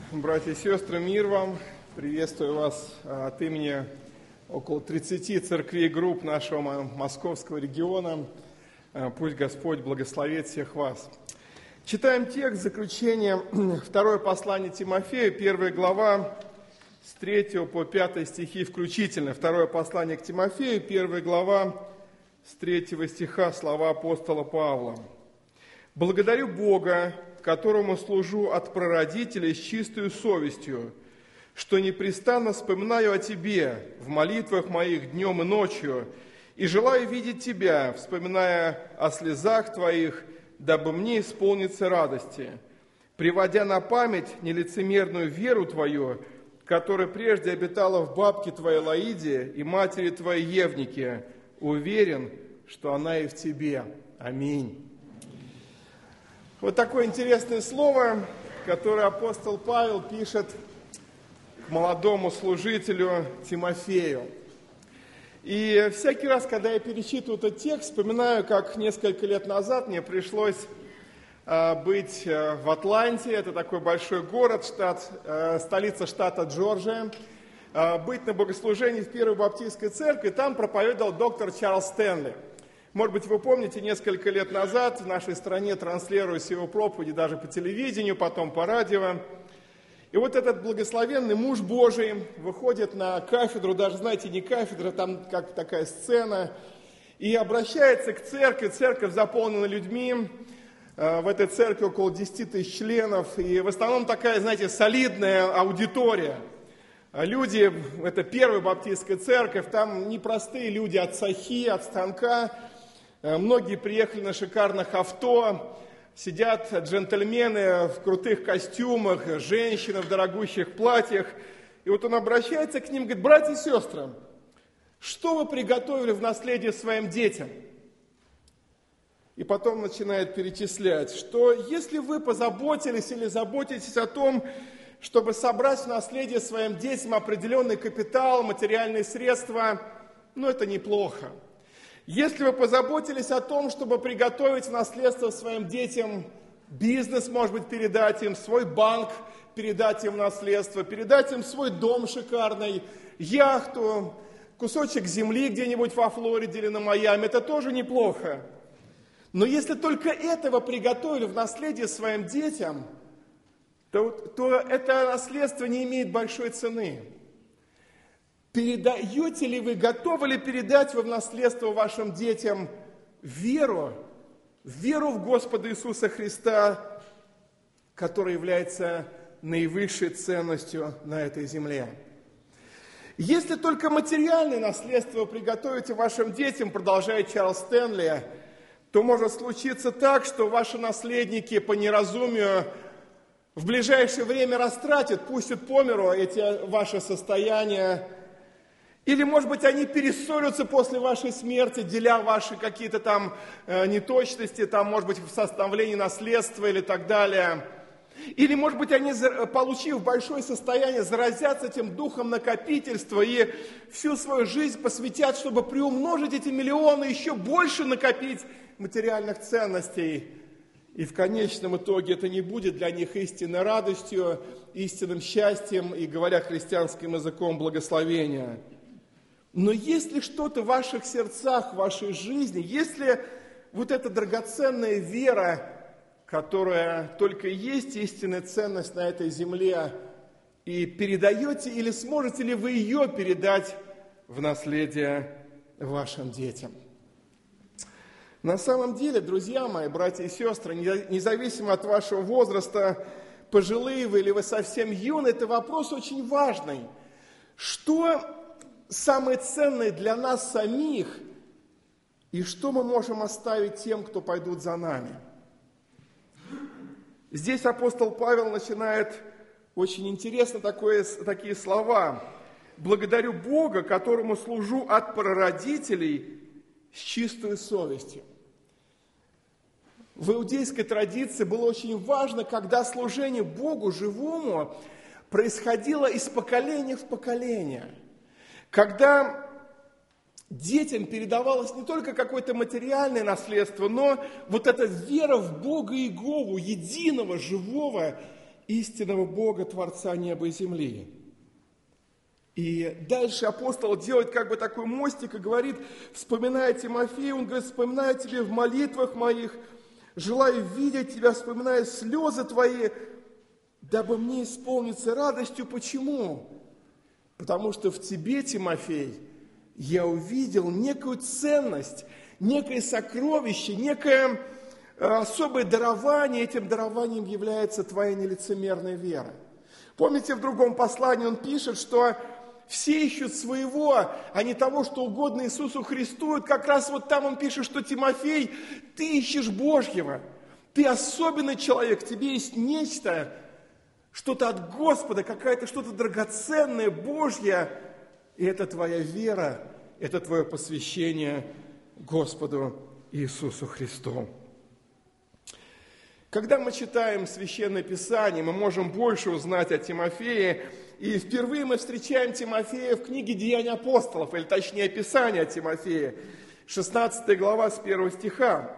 Братья и сестры, мир вам! Приветствую вас от имени около 30 церквей групп нашего московского региона. Пусть Господь благословит всех вас. Читаем текст заключения, второе послание Тимофею, 1 глава, с 3 по 5 стихи включительно. Второе послание к Тимофею, 1 глава, с 3 стиха, слова апостола Павла. «Благодарю Бога, которому служу от прародителей с чистою совестью, что непрестанно вспоминаю о Тебе в молитвах моих днем и ночью, и желаю видеть Тебя, вспоминая о слезах Твоих, дабы мне исполниться радости, приводя на память нелицемерную веру Твою, которая прежде обитала в бабке Твоей Лоиде и матери Твоей Евнике, уверен, что она и в Тебе. Аминь». Вот такое интересное слово, которое апостол Павел пишет к молодому служителю Тимофею. И всякий раз, когда я перечитываю этот текст, вспоминаю, как несколько лет назад мне пришлось быть в Атланте, это такой большой город, столица штата Джорджия, быть на богослужении в Первой Баптистской церкви, там проповедовал доктор Чарльз Стэнли. Может быть, вы помните, несколько лет назад в нашей стране транслировались его проповеди даже по телевидению, потом по радио. И вот этот благословенный муж Божий выходит на кафедру, даже, знаете, не кафедра, там как такая сцена, и обращается к церкви. Церковь заполнена людьми, в этой церкви около 10 тысяч членов, и в основном такая, знаете, солидная аудитория. Люди, это Первая Баптистская церковь, там непростые люди от сахи, от станка. Многие приехали на шикарных авто, сидят джентльмены в крутых костюмах, женщины в дорогущих платьях. И вот он обращается к ним, говорит: братья и сестры, что вы приготовили в наследие своим детям? И потом начинает перечислять, что если вы позаботились или заботитесь о том, чтобы собрать в наследие своим детям определенный капитал, материальные средства, это неплохо. Если вы позаботились о том, чтобы приготовить в наследство своим детям бизнес, может быть, передать им, свой банк передать им в наследство, передать им свой дом шикарный, яхту, кусочек земли где-нибудь во Флориде или на Майами, это тоже неплохо. Но если только этого приготовили в наследие своим детям, то это наследство не имеет большой цены. Передаете ли вы, готовы ли передать вы в наследство вашим детям веру в Господа Иисуса Христа, которая является наивысшей ценностью на этой земле? Если только материальное наследство вы приготовите вашим детям, продолжает Чарльз Стэнли, то может случиться так, что ваши наследники по неразумию в ближайшее время растратят, пустят по миру эти ваши состояния. Или, может быть, они перессорятся после вашей смерти, деля ваши какие-то там неточности, там, может быть, в составлении наследства или так далее. Или, может быть, они, получив большое состояние, заразятся этим духом накопительства и всю свою жизнь посвятят, чтобы приумножить эти миллионы, еще больше накопить материальных ценностей. И в конечном итоге это не будет для них истинной радостью, истинным счастьем и, говоря христианским языком, благословения. Но если что-то в ваших сердцах, в вашей жизни, если вот эта драгоценная вера, которая только есть истинная ценность на этой земле, и передаете, или сможете ли вы ее передать в наследие вашим детям? На самом деле, друзья мои, братья и сестры, независимо от вашего возраста, пожилые вы или вы совсем юны, это вопрос очень важный. Что самое ценное для нас самих, и что мы можем оставить тем, кто пойдут за нами? Здесь апостол Павел начинает очень интересно такие слова. «Благодарю Бога, которому служу от прародителей с чистой совестью». В иудейской традиции было очень важно, когда служение Богу живому происходило из поколения в поколение. Когда детям передавалось не только какое-то материальное наследство, но вот эта вера в Бога Иегову, единого, живого истинного Бога, Творца неба и земли. И дальше апостол делает как бы такой мостик и говорит, вспоминая Тимофея, он говорит, вспоминаю тебя в молитвах моих, желаю видеть тебя, вспоминая слезы твои, дабы мне исполниться радостью. Почему? Потому что в тебе, Тимофей, я увидел некую ценность, некое сокровище, некое особое дарование. Этим дарованием является твоя нелицемерная вера. Помните, в другом послании он пишет, что все ищут своего, а не того, что угодно Иисусу Христу. И как раз вот там он пишет, что Тимофей, ты ищешь Божьего. Ты особенный человек, в тебе есть нечто, что-то от Господа, какая-то что-то драгоценное, Божье. И это твоя вера, это твое посвящение Господу Иисусу Христу. Когда мы читаем Священное Писание, мы можем больше узнать о Тимофее. И впервые мы встречаем Тимофея в книге «Деяния апостолов», или точнее описание о Тимофее, 16 глава с 1 стиха.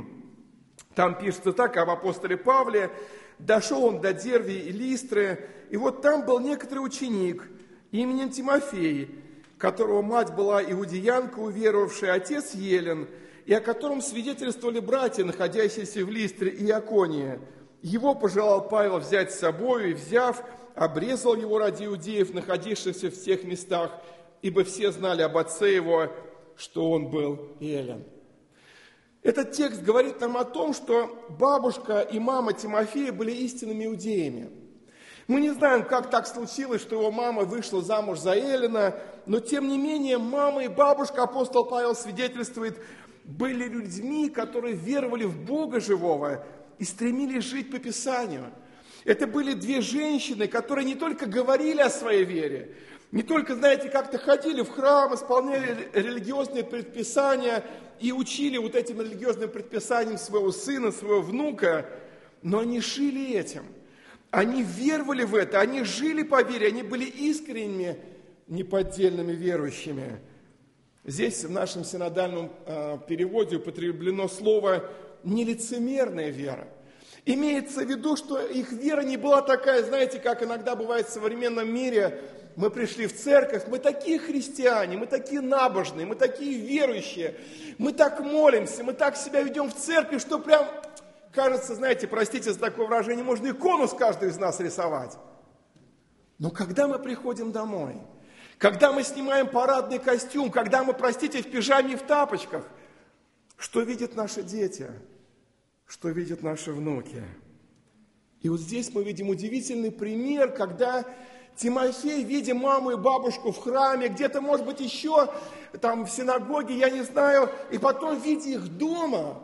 Там пишется так об апостоле Павле. «Дошел он до Дервии и Листры, и вот там был некоторый ученик именем Тимофей, которого мать была иудеянка, уверовавшая, отец Елен, и о котором свидетельствовали братья, находящиеся в Листре и Иконии. Его пожелал Павел взять с собой, и, взяв, обрезал его ради иудеев, находившихся в тех местах, ибо все знали об отце его, что он был Елен». Этот текст говорит нам о том, что бабушка и мама Тимофея были истинными иудеями. Мы не знаем, как так случилось, что его мама вышла замуж за Елена, но тем не менее мама и бабушка, апостол Павел свидетельствует, были людьми, которые веровали в Бога живого и стремились жить по Писанию. Это были две женщины, которые не только говорили о своей вере, не только, знаете, как-то ходили в храм, исполняли религиозные предписания и учили вот этим религиозным предписаниям своего сына, своего внука, но они жили этим. Они веровали в это, они жили по вере, они были искренними, неподдельными верующими. Здесь в нашем синодальном переводе употреблено слово «нелицемерная вера». Имеется в виду, что их вера не была такая, знаете, как иногда бывает в современном мире. Мы пришли в церковь, мы такие христиане, мы такие набожные, мы такие верующие, мы так молимся, мы так себя ведем в церкви, что прям кажется, знаете, простите за такое выражение, можно икону с каждой из нас рисовать. Но когда мы приходим домой, когда мы снимаем парадный костюм, когда мы, простите, в пижаме и в тапочках, что видят наши дети? Что видят наши внуки? И вот здесь мы видим удивительный пример, когда Тимофей, видя маму и бабушку в храме, где-то, может быть, еще там в синагоге, я не знаю, и потом, видя их дома,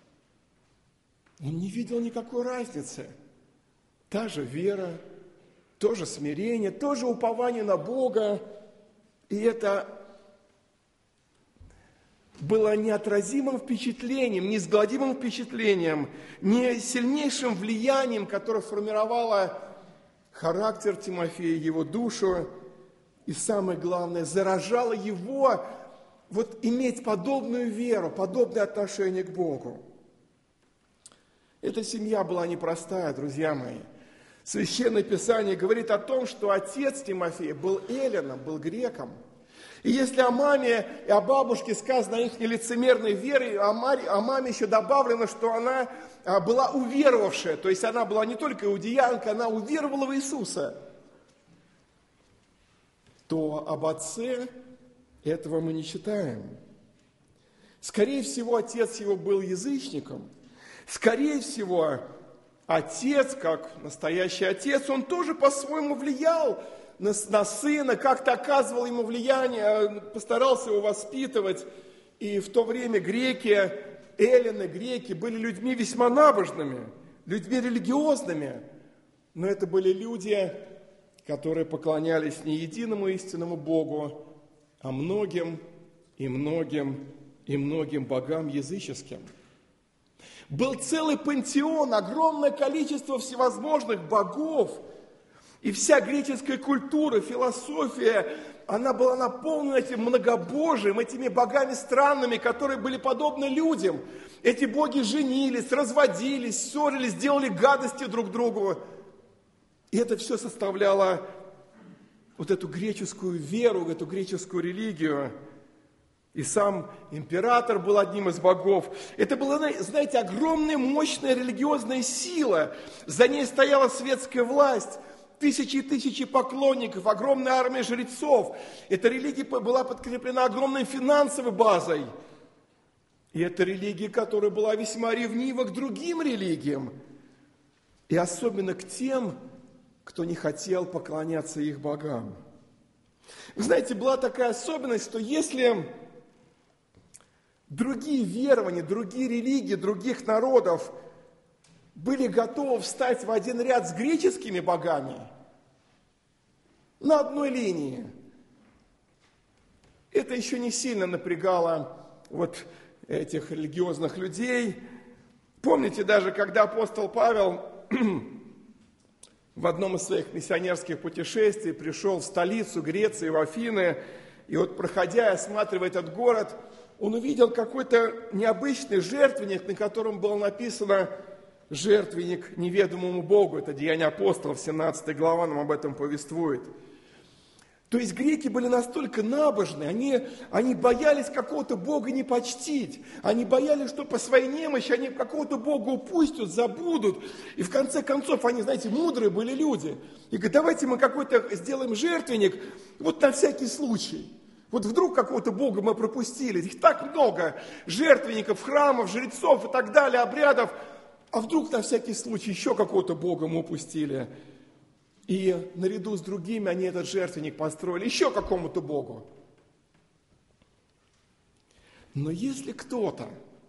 он не видел никакой разницы. Та же вера, то же смирение, то же упование на Бога. И это было неотразимым впечатлением, неизгладимым впечатлением, не сильнейшим влиянием, которое формировало характер Тимофея, его душу, и самое главное, заражало его вот иметь подобную веру, подобное отношение к Богу. Эта семья была непростая, друзья мои. Священное Писание говорит о том, что отец Тимофея был эллином, был греком. И если о маме и о бабушке сказано о их нелицемерной вере, о маме еще добавлено, что она была уверовавшая, то есть она была не только иудеянка, она уверовала в Иисуса, то об отце этого мы не читаем. Скорее всего, отец его был язычником. Скорее всего, отец, как настоящий отец, он тоже по-своему влиял на сына, как-то оказывал ему влияние, постарался его воспитывать. И в то время греки, эллины, греки были людьми весьма набожными, людьми религиозными. Но это были люди, которые поклонялись не единому истинному Богу, а многим и многим и многим богам языческим. Был целый пантеон, огромное количество всевозможных богов. И вся греческая культура, философия, она была наполнена этим многобожием, этими богами странными, которые были подобны людям. Эти боги женились, разводились, ссорились, делали гадости друг другу. И это все составляло вот эту греческую веру, эту греческую религию. И сам император был одним из богов. Это была, знаете, огромная, мощная религиозная сила. За ней стояла светская власть. Тысячи и тысячи поклонников, огромная армия жрецов. Эта религия была подкреплена огромной финансовой базой. И это религия, которая была весьма ревнива к другим религиям. И особенно к тем, кто не хотел поклоняться их богам. Вы знаете, была такая особенность, что если другие верования, другие религии, других народов были готовы встать в один ряд с греческими богами на одной линии, это еще не сильно напрягало вот этих религиозных людей. Помните, даже когда апостол Павел в одном из своих миссионерских путешествий пришел в столицу Греции, в Афины, и вот проходя, осматривая этот город, он увидел какой-то необычный жертвенник, на котором было написано «Жертвенник неведомому Богу». Это Деяния апостолов, 17 глава нам об этом повествует. То есть греки были настолько набожны, они боялись какого-то Бога не почтить. Они боялись, что по своей немощи они какого-то Бога упустят, забудут. И в конце концов, они, знаете, мудрые были люди. И говорят, давайте мы какой-то сделаем жертвенник, вот на всякий случай. Вот вдруг какого-то Бога мы пропустили. Их так много жертвенников, храмов, жрецов и так далее, обрядов. А вдруг на всякий случай еще какого-то Бога мы упустили. И наряду с другими они этот жертвенник построили еще какому-то Богу. Но если кто-то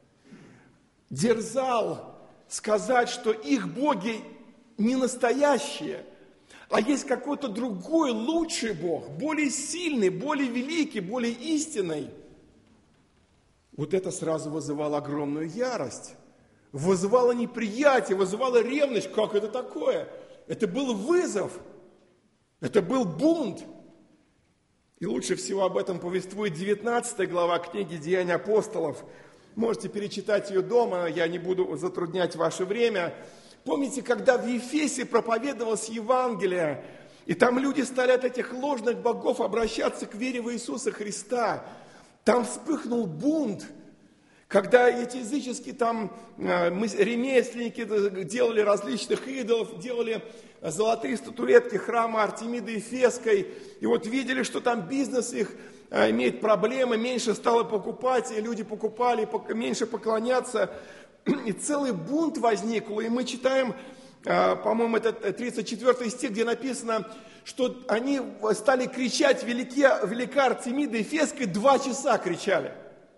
дерзал сказать, что их боги не настоящие, а есть какой-то другой, лучший Бог, более сильный, более великий, более истинный, вот это сразу вызывало огромную ярость, вызывало неприятие, вызывало ревность. Как это такое? Это был вызов, это был бунт. И лучше всего об этом повествует 19 глава книги «Деяния апостолов». Можете перечитать ее дома, я не буду затруднять ваше время. Помните, когда в Ефесе проповедовалось Евангелие, и там люди стали от этих ложных богов обращаться к вере в Иисуса Христа, там вспыхнул бунт. Когда эти языческие там ремесленники делали различных идолов, делали золотые статуэтки храма Артемиды Ефесской, и вот видели, что там бизнес их имеет проблемы, меньше стало покупать, и люди покупали, меньше поклоняться, и целый бунт возник. И мы читаем, по-моему, это 34 стих, где написано, что они стали кричать велика Артемида Ефесской, 2 часа кричали.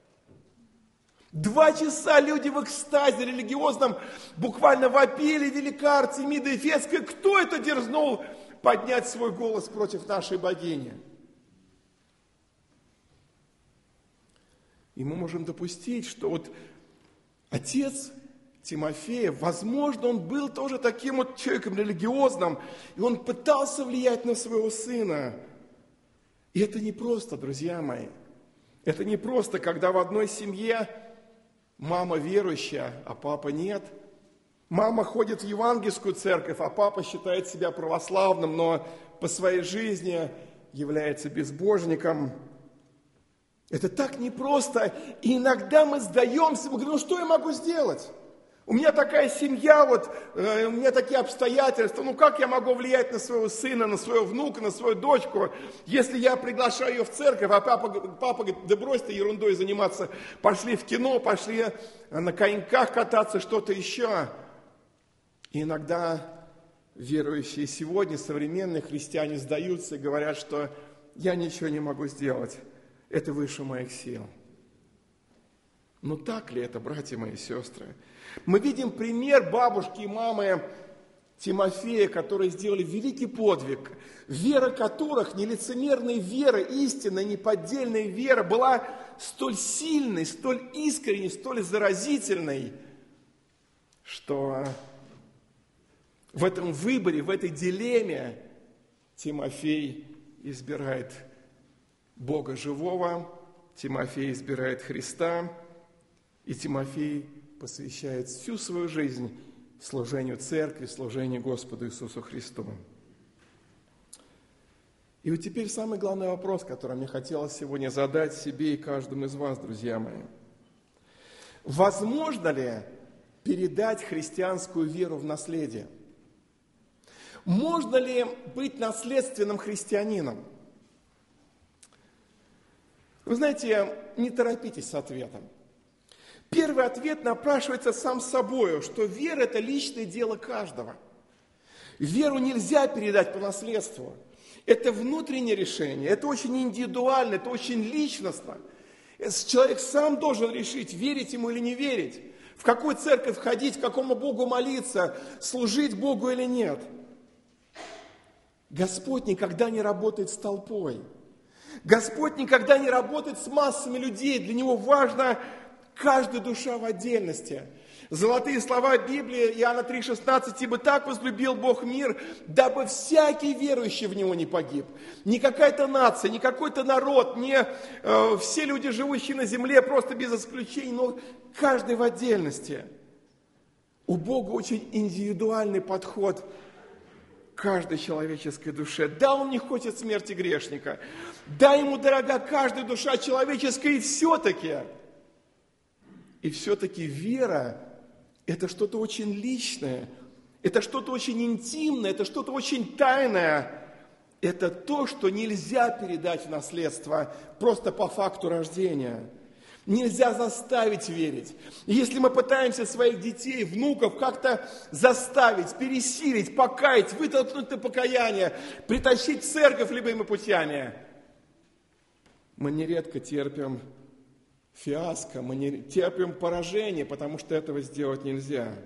2 часа люди в экстазе религиозном буквально вопили: велика Артемида Ефесская. Кто это дерзнул поднять свой голос против нашей богини? И мы можем допустить, что вот отец Тимофея, возможно, он был тоже таким вот человеком религиозным, и он пытался влиять на своего сына. И это не просто, друзья мои. Это не просто, когда в одной семье мама верующая, а папа нет. Мама ходит в евангельскую церковь, а папа считает себя православным, но по своей жизни является безбожником. Это так непросто. И иногда мы сдаемся, мы говорим: ну что я могу сделать? У меня такая семья, вот, у меня такие обстоятельства, ну как я могу влиять на своего сына, на своего внука, на свою дочку, если я приглашаю ее в церковь, а папа говорит: да брось ты ерундой заниматься, пошли в кино, пошли на коньках кататься, что-то еще. И иногда верующие сегодня, современные христиане, сдаются и говорят, что я ничего не могу сделать, это выше моих сил. Но так ли это, братья мои и сестры? Мы видим пример бабушки и мамы Тимофея, которые сделали великий подвиг, вера которых, нелицемерная вера, истинная, неподдельная вера, была столь сильной, столь искренней, столь заразительной, что в этом выборе, в этой дилемме Тимофей избирает Бога живого, Тимофей избирает Христа, и Тимофей посвящает всю свою жизнь служению церкви, служению Господу Иисусу Христу. И вот теперь самый главный вопрос, который мне хотелось сегодня задать себе и каждому из вас, друзья мои. Возможно ли передать христианскую веру в наследие? Можно ли быть наследственным христианином? Вы знаете, не торопитесь с ответом. Первый ответ напрашивается сам собой, что вера – это личное дело каждого. Веру нельзя передать по наследству. Это внутреннее решение, это очень индивидуально, это очень личностно. Человек сам должен решить, верить ему или не верить, в какую церковь ходить, к какому Богу молиться, служить Богу или нет. Господь никогда не работает с толпой. Господь никогда не работает с массами людей. Для Него важна каждая душа в отдельности. Золотые слова Библии, Иоанна 3,16, «Ибо так возлюбил Бог мир, дабы всякий верующий в Него не погиб». Не какая-то нация, не какой-то народ, не все люди, живущие на земле, просто без исключений, но каждый в отдельности. У Бога очень индивидуальный подход к каждой человеческой душе. Да, Он не хочет смерти грешника. Да, Ему дорога каждая душа человеческая, и все-таки вера – это что-то очень личное, это что-то очень интимное, это что-то очень тайное. Это то, что нельзя передать в наследство просто по факту рождения. Нельзя заставить верить. И если мы пытаемся своих детей, внуков как-то заставить, пересилить, покаять, вытолкнуть на покаяние, притащить в церковь любыми путями, мы нередко терпим фиаско, мы не терпим поражение, потому что этого сделать нельзя.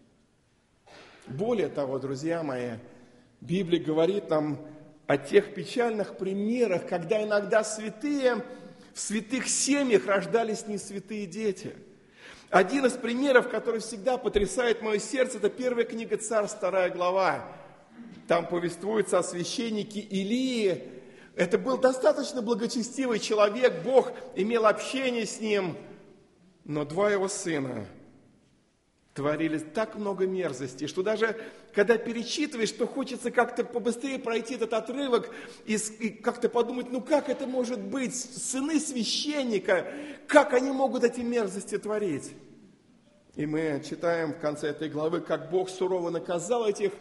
Более того, друзья мои, Библия говорит нам о тех печальных примерах, когда иногда святые в святых семьях рождались не святые дети. Один из примеров, который всегда потрясает мое сердце, это первая книга Царств, 2 глава. Там повествуется о священнике Илии. Это был достаточно благочестивый человек, Бог имел общение с ним, но 2 его сына творили так много мерзостей, что даже когда перечитываешь, то хочется как-то побыстрее пройти этот отрывок и как-то подумать, как это может быть, сыны священника, как они могут эти мерзости творить? И мы читаем в конце этой главы, как Бог сурово наказал этих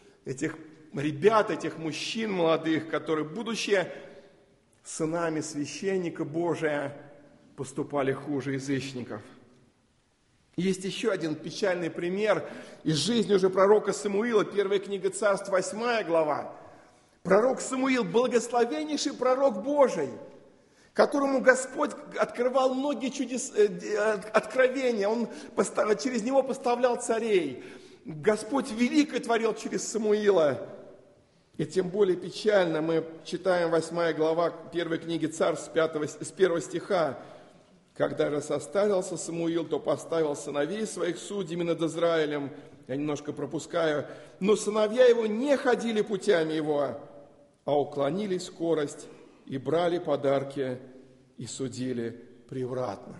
ребят, этих мужчин молодых, которые, будучи сынами священника Божия, поступали хуже язычников. Есть еще один печальный пример из жизни уже пророка Самуила, первая книга Царств, 8 глава. Пророк Самуил, благословеннейший пророк Божий, которому Господь открывал многие откровения, Он через него поставлял царей. Господь великое творил через Самуила. И тем более печально мы читаем 8 глава 1 книги Царств с 1 стиха. «Когда же состарился Самуил, то поставил сыновей своих судьями над Израилем». Я немножко пропускаю. «Но сыновья его не ходили путями его, а уклонили скорость и брали подарки и судили превратно».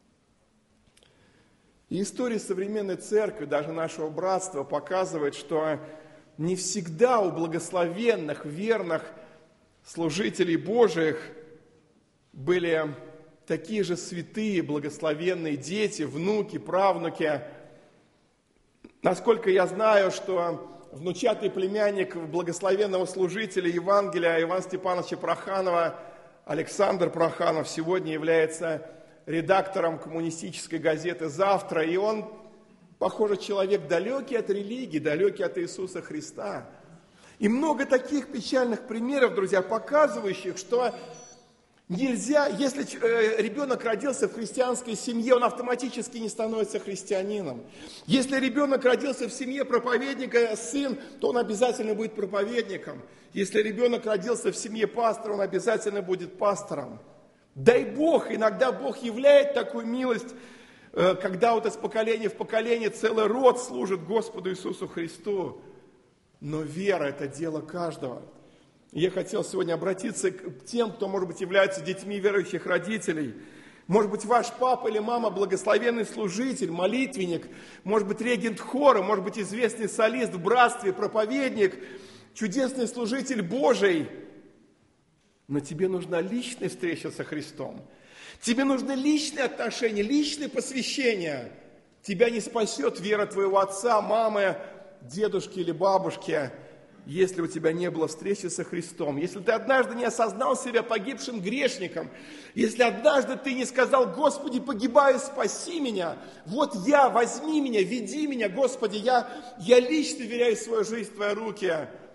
И история современной церкви, даже нашего братства, показывает, что не всегда у благословенных, верных служителей Божиих были такие же святые, благословенные дети, внуки, правнуки. Насколько я знаю, что внучатый племянник благословенного служителя Евангелия Ивана Степановича Проханова, Александр Проханов, сегодня является редактором коммунистической газеты «Завтра», и он, похоже, человек далекий от религии, далекий от Иисуса Христа. И много таких печальных примеров, друзья, показывающих, что нельзя, если ребенок родился в христианской семье, он автоматически не становится христианином. Если ребенок родился в семье проповедника, сын, то он обязательно будет проповедником. Если ребенок родился в семье пастора, он обязательно будет пастором. Дай Бог, иногда Бог являет такую милость, когда вот из поколения в поколение целый род служит Господу Иисусу Христу. Но вера – это дело каждого. Я хотел сегодня обратиться к тем, кто, может быть, являются детьми верующих родителей. Может быть, ваш папа или мама благословенный служитель, молитвенник, может быть, регент хора, может быть, известный солист в братстве, проповедник, чудесный служитель Божий. Но тебе нужна личная встреча со Христом. Тебе нужны личные отношения, личное посвящение. Тебя не спасет вера твоего отца, мамы, дедушки или бабушки, если у тебя не было встречи со Христом. Если ты однажды не осознал себя погибшим грешником, если однажды ты не сказал: Господи, погибаю, спаси меня, вот я, возьми меня, веди меня, Господи, я лично веряю свою жизнь в Твои руки,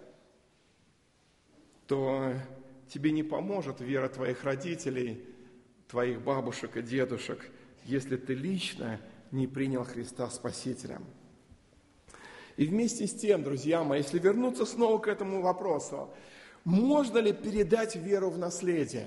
то тебе не поможет вера твоих родителей, твоих бабушек и дедушек, если ты лично не принял Христа Спасителем. И вместе с тем, друзья мои, если вернуться снова к этому вопросу, можно ли передать веру в наследие?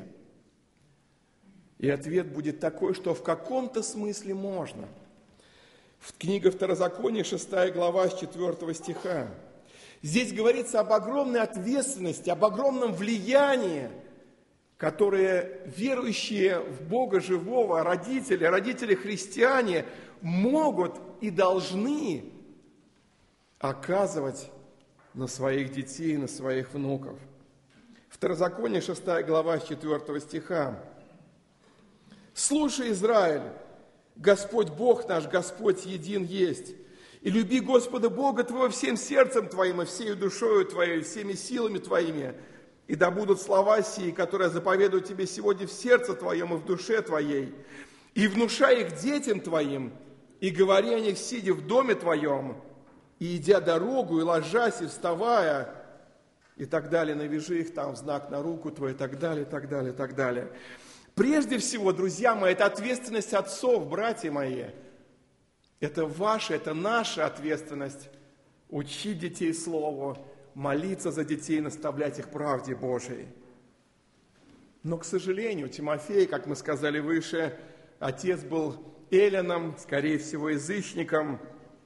И ответ будет такой, что в каком-то смысле можно. В книге Второзакония, 6 глава, с 4 стиха. Здесь говорится об огромной ответственности, об огромном влиянии, которое верующие в Бога живого, родители христиане могут и должны оказывать на своих детей, на своих внуков. Второзаконие, 6 глава, с 4 стиха. «Слушай, Израиль, Господь Бог наш, Господь един есть, и люби Господа Бога твоего всем сердцем твоим, и всею душою твоей, и всеми силами твоими, и да будут слова сии, которые я заповедую тебе сегодня в сердце твоем и в душе твоей, и внушай их детям твоим, и говори о них, сидя в доме твоем, и идя дорогу, и ложась, и вставая», и так далее, навяжи их там в знак на руку твою, и так далее, и так далее, и так далее. Прежде всего, друзья мои, это ответственность отцов, братья мои. Это ваша, это наша ответственность учить детей Слову, молиться за детей, наставлять их правде Божией. Но, к сожалению, Тимофей, как мы сказали выше, отец был эллином, скорее всего, язычником.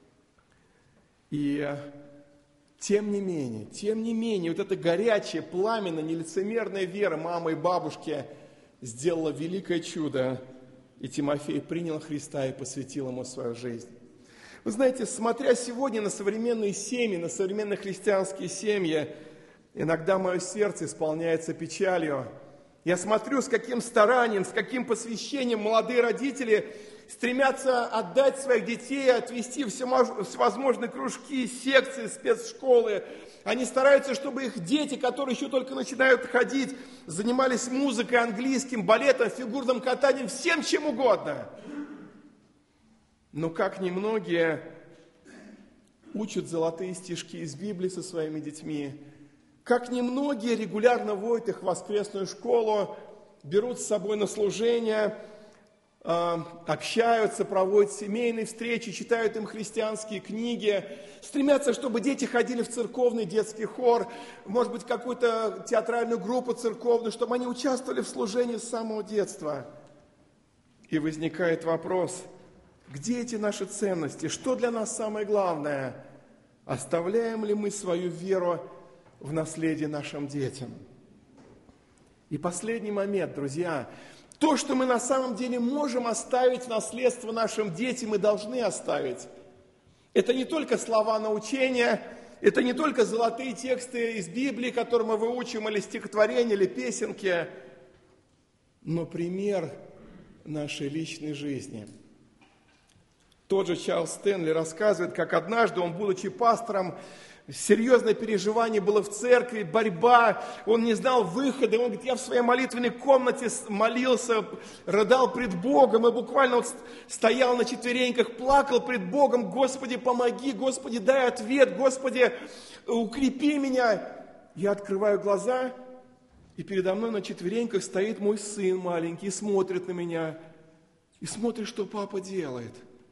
И тем не менее, вот эта горячая, пламенная, нелицемерная вера мамы и бабушки сделала великое чудо, и Тимофей принял Христа и посвятил ему свою жизнь. Вы знаете, смотря сегодня на современные семьи, на современные христианские семьи, иногда мое сердце исполняется печалью. Я смотрю, с каким старанием, с каким посвящением молодые родители стремятся отдать своих детей, отвести всевозможные кружки, секции, спецшколы. Они стараются, чтобы их дети, которые еще только начинают ходить, занимались музыкой, английским, балетом, фигурным катанием, всем чем угодно. Но как немногие учат золотые стишки из Библии со своими детьми, как немногие регулярно водят их в воскресную школу, берут с собой на служение, общаются, проводят семейные встречи, читают им христианские книги, стремятся, чтобы дети ходили в церковный детский хор, может быть, какую-то театральную группу церковную, чтобы они участвовали в служении с самого детства. И возникает вопрос: где эти наши ценности? Что для нас самое главное? Оставляем ли мы свою веру в наследие нашим детям? И последний момент, друзья. То, что мы на самом деле можем оставить в наследство нашим детям и должны оставить, это не только слова научения, это не только золотые тексты из Библии, которые мы выучим, или стихотворения, или песенки, но пример нашей личной жизни. Тот же Чарльз Стэнли рассказывает, как однажды он, будучи пастором, серьезное переживание было в церкви, борьба, он не знал выхода. Он говорит: я в своей молитвенной комнате молился, рыдал пред Богом, и буквально вот стоял на четвереньках, плакал пред Богом: Господи, помоги, Господи, дай ответ, Господи, укрепи меня. Я открываю глаза, и передо мной на четвереньках стоит мой сын маленький, и смотрит на меня, и смотрит, что папа делает.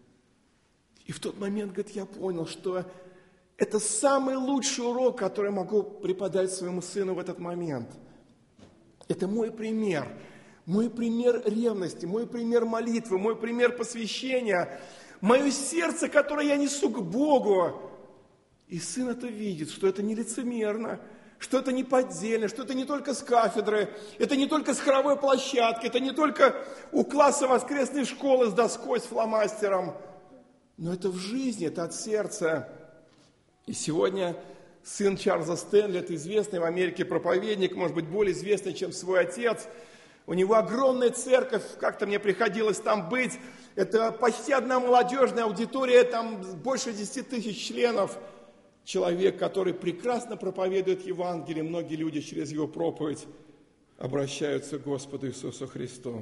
И в тот момент, говорит, я понял, что это самый лучший урок, который я могу преподать своему сыну в этот момент. Это мой пример ревности, мой пример молитвы, мой пример посвящения, мое сердце, которое я несу к Богу. И сын это видит, что это не лицемерно, что это не поддельно, что это не только с кафедры, это не только с хоровой площадки, это не только у класса воскресной школы с доской, с фломастером, но это в жизни, это от сердца. И сегодня сын Чарльза Стэнли, это известный в Америке проповедник, может быть, более известный, чем свой отец. У него огромная церковь, как-то мне приходилось там быть. Это почти одна молодежная аудитория, там больше 10 тысяч членов. Человек, который прекрасно проповедует Евангелие, многие люди через его проповедь обращаются к Господу Иисусу Христу.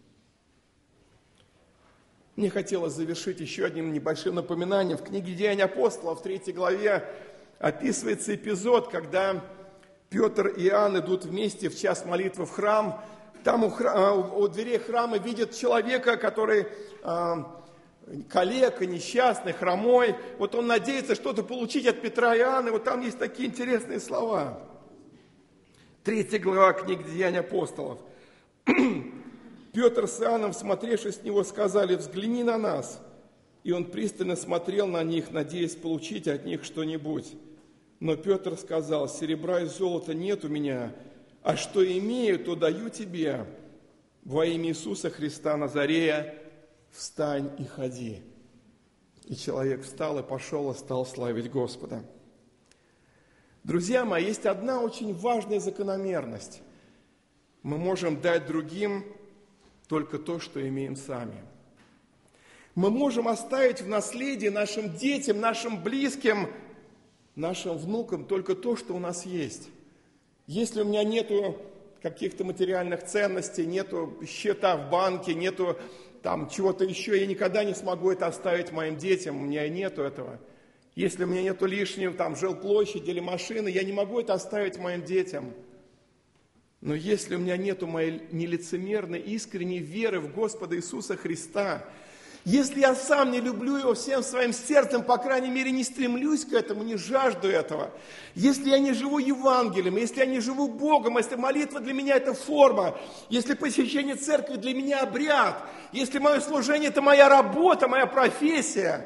Мне хотелось завершить еще одним небольшим напоминанием. В книге «Деяния апостолов» в 3 главе описывается эпизод, когда Петр и Иоанн идут вместе в час молитвы в храм. Там у дверей храма видят человека, который калека, несчастный, хромой. Вот он надеется что-то получить от Петра и Иоанна. И вот там есть такие интересные слова. 3 глава книги «Деяния апостолов». Петр с Иоанном, смотревшись с него, сказали: «Взгляни на нас». И он пристально смотрел на них, надеясь получить от них что-нибудь. Но Петр сказал: «Серебра и золота нет у меня, а что имею, то даю тебе. Во имя Иисуса Христа Назарея встань и ходи». И человек встал и пошел, и стал славить Господа. Друзья мои, есть одна очень важная закономерность. Мы можем дать другим только то, что имеем сами. Мы можем оставить в наследие нашим детям, нашим близким, нашим внукам только то, что у нас есть. Если у меня нету каких-то материальных ценностей, нету счета в банке, нету там чего-то еще, я никогда не смогу это оставить моим детям, у меня нету этого. Если у меня нету лишнего там жилплощади или машины, я не могу это оставить моим детям. Но если у меня нету моей нелицемерной, искренней веры в Господа Иисуса Христа, если я сам не люблю Его всем своим сердцем, по крайней мере, не стремлюсь к этому, не жажду этого, если я не живу Евангелием, если я не живу Богом, если молитва для меня это форма, если посещение церкви для меня обряд, если мое служение это моя работа, моя профессия,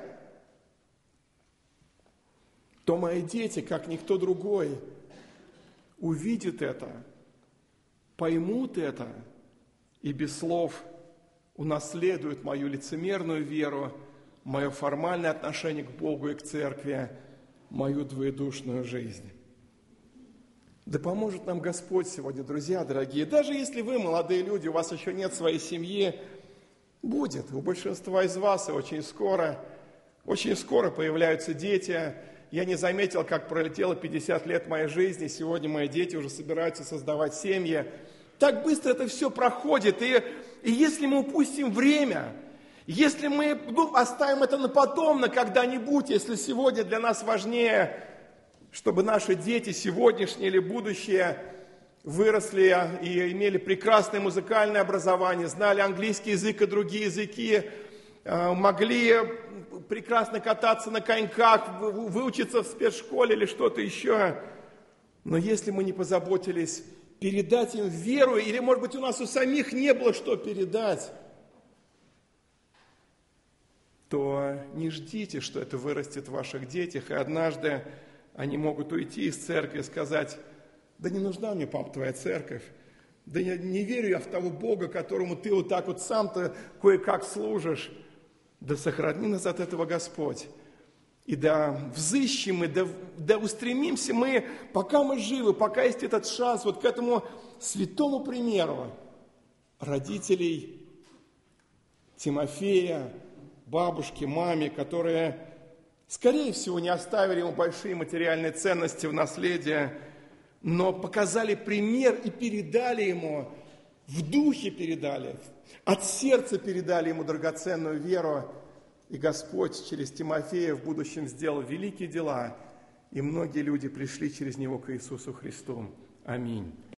то мои дети, как никто другой, увидят это, поймут это и без слов унаследуют мою лицемерную веру, мое формальное отношение к Богу и к церкви, мою двоедушную жизнь. Да поможет нам Господь сегодня, друзья дорогие. Даже если вы, молодые люди, у вас еще нет своей семьи, будет. У большинства из вас и очень скоро появляются дети. Я не заметил, как пролетело 50 лет моей жизни. Сегодня мои дети уже собираются создавать семьи. Так быстро это все проходит. И если мы упустим время, если мы оставим это на потом, на когда-нибудь, если сегодня для нас важнее, чтобы наши дети сегодняшние или будущее выросли и имели прекрасное музыкальное образование, знали английский язык и другие языки, могли прекрасно кататься на коньках, выучиться в спецшколе или что-то еще. Но если мы не позаботились передать им веру, или, может быть, у нас у самих не было что передать, то не ждите, что это вырастет в ваших детях, и однажды они могут уйти из церкви и сказать: да не нужна мне, пап, твоя церковь, да я не верю я в того Бога, которому ты вот так вот сам-то кое-как служишь. Да сохрани нас от этого Господь. И да взыщем мы, да устремимся мы, пока мы живы, пока есть этот шанс, вот к этому святому примеру родителей Тимофея, бабушки, маме, которые, скорее всего, не оставили ему большие материальные ценности в наследие, но показали пример и передали ему, в духе передали, от сердца передали ему драгоценную веру. И Господь через Тимофея в будущем сделал великие дела, и многие люди пришли через него к Иисусу Христу. Аминь.